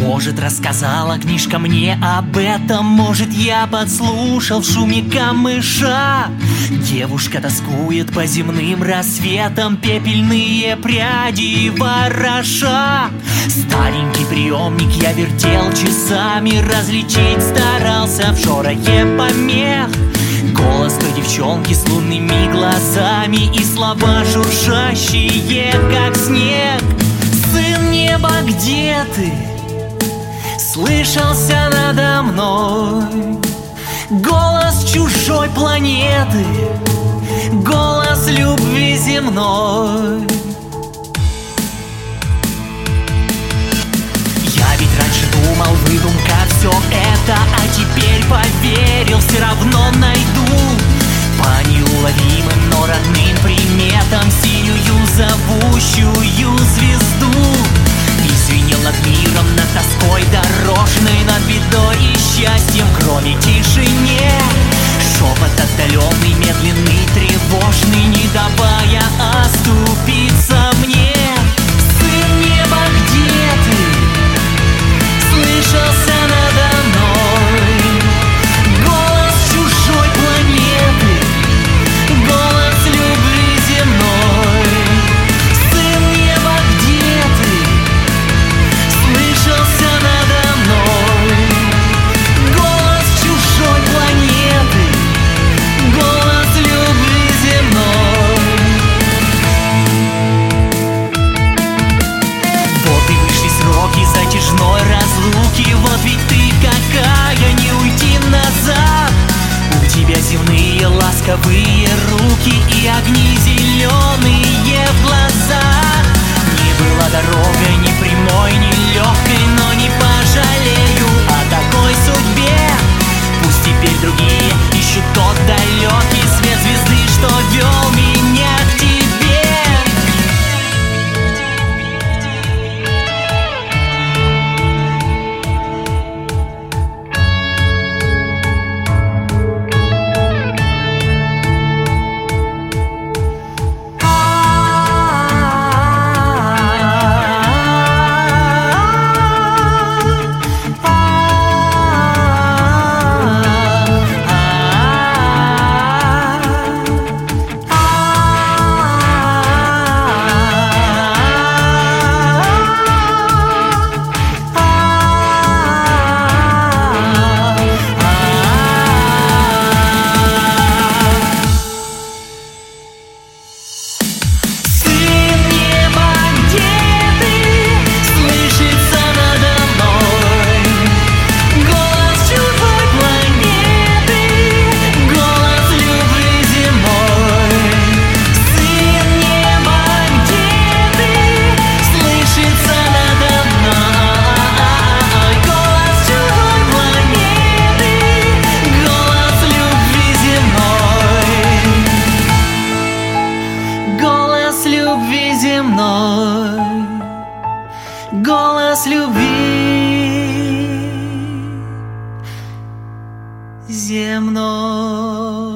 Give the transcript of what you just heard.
Может, рассказала книжка мне об этом, может, я подслушал в шуме камыша. Девушка тоскует по земным рассветам, пепельные пряди вороша. Старенький приемник я вертел часами, различить старался в шорохе помех голос той девчонки с лунными глазами и слова журшащие, как снег. Сын неба, где ты? Слышался надо мной голос чужой планеты, голос любви земной. Я ведь раньше думал, выдумка все это, а теперь поверил, все равно найду по неуловимым, но родным приметам синюю зовущую звезду. И звенел над миром, над тоской дорожной, над бедой и счастьем, кроме тишине. Шепот отдаленный, медленный, тревожный, не давая оступиться мне. Сын неба, где ты? Слышался надо мной голос чужой планеты, голос любви земной. Сын неба, где ты? Слышался надо мной голос чужой планеты, голос любви земной. Вот и вышли сроки затяжной разлуки, вот ведь ты какая, не уйти назад. У тебя земные ласковые руки и огни зеленые в глазах. Не была дорога ни прямой, ни легкой, но не пожалею о такой судьбе. Пусть теперь другие ищут тот далекий свет звезды, что вел меня к тебе. Голос любви земной.